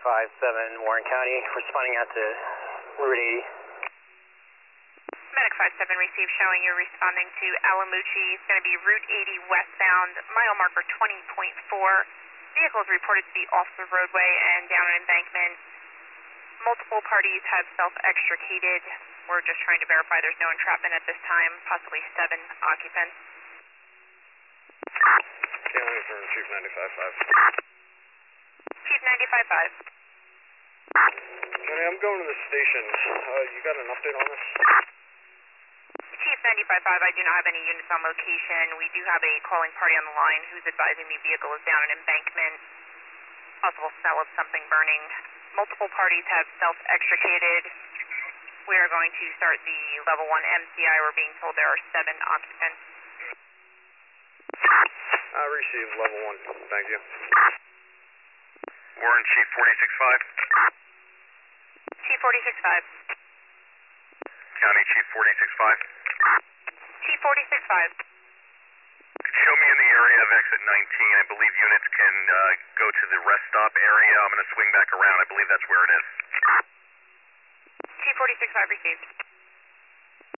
57 Warren County, responding out to Route 80. Medic 57 received, showing you're responding to Alamucci. It's going to be Route 80 westbound, mile marker 20.4. Vehicle is reported to be off the roadway and down an embankment. Multiple parties have self-extricated. We're just trying to verify there's no entrapment at this time, possibly 7 occupants. Sailing from Chief 95.5. Chief 95.5. Johnny, I'm going to the station. You got an update on this? Chief 95.5, I do not have any units on location. We do have a calling party on the line who's advising the vehicle is down an embankment. Possible smell of something burning. Multiple parties have self-extricated. We are going to start the level 1 MCI. We're being told there are 7 occupants. I received level 1. Thank you. Warren, Chief 46.5. Chief 46.5. County Chief 46.5. Chief 46.5. Show me in the area of exit 19. I believe units can go to the rest stop area. I'm going to swing back around. I believe that's where it is. Chief 46.5 received.